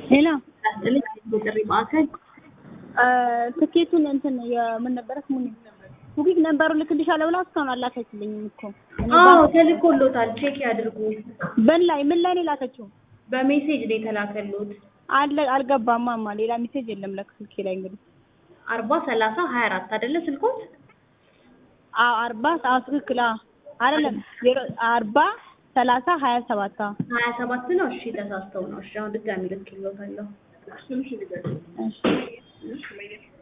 ሄሎ አስልኝ ጥሪ ማዕከል ትኬቱን እንትን የምን ነበረ ስሙን ቡኪንግ ነበሩ ልክልሻለሁ ብላ እስካሁን አላከችልኝም እኮ። አዎ ተልኮሎታል፣ ቼክ ያድርጉ። ምን ላይ ነው የላከችው? በሜሴጅ ነው የተላከሉት። አልገባማማ ሌላ ሜሴጅ የለም ለስልኬ ላይ እንግዲህ 40 30 24 አይደለ ስልኮት? አዎ 40 ትክክል አይደለም 40 30 27 27 ነው። እሺ ተሳስተው ነው። እሺ አሁን ድጋሚ ልክልዎታለሁ። እሺ